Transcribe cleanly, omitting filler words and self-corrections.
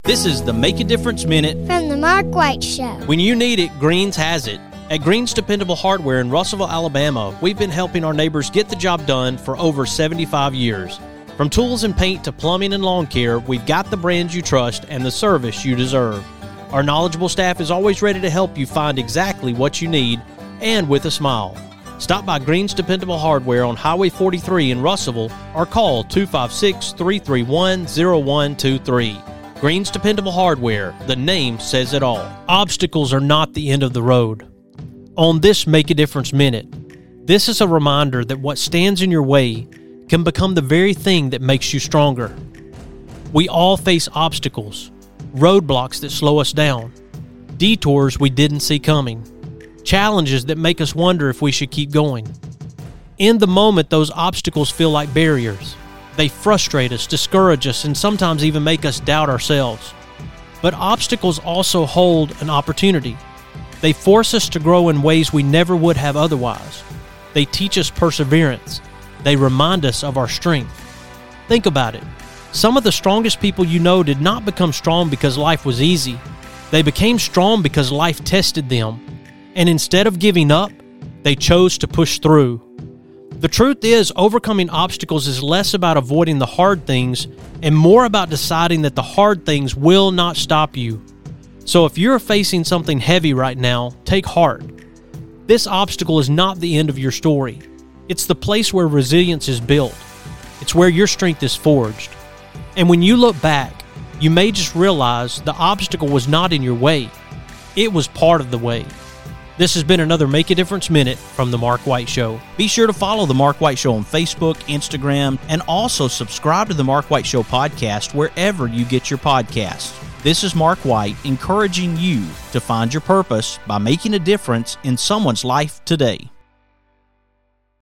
This is the Make a Difference Minute from the Mark White Show. When you need it, Greens has it. At Greens Dependable Hardware in Russellville, Alabama, we've been helping our neighbors get the job done for over 75 years. From tools and paint to plumbing and lawn care, we've got the brands you trust and the service you deserve. Our knowledgeable staff is always ready to help you find exactly what you need, and with a smile. Stop by Greens Dependable Hardware on Highway 43 in Russellville or call 256-331-0123. Greens Dependable Hardware, the name says it all. Obstacles are not the end of the road. On this Make a Difference Minute, this is a reminder that what stands in your way can become the very thing that makes you stronger. We all face obstacles, roadblocks that slow us down, detours we didn't see coming, challenges that make us wonder if we should keep going. In the moment, those obstacles feel like barriers. They frustrate us, discourage us, and sometimes even make us doubt ourselves. But obstacles also hold an opportunity. They force us to grow in ways we never would have otherwise. They teach us perseverance. They remind us of our strength. Think about it. Some of the strongest people you know did not become strong because life was easy. They became strong because life tested them. And instead of giving up, they chose to push through. The truth is, overcoming obstacles is less about avoiding the hard things and more about deciding that the hard things will not stop you. So if you're facing something heavy right now, take heart. This obstacle is not the end of your story. It's the place where resilience is built. It's where your strength is forged. And when you look back, you may just realize the obstacle was not in your way. It was part of the way. This has been another Make a Difference Minute from The Mark White Show. Be sure to follow The Mark White Show on Facebook, Instagram, and also subscribe to The Mark White Show podcast wherever you get your podcasts. This is Mark White encouraging you to find your purpose by making a difference in someone's life today.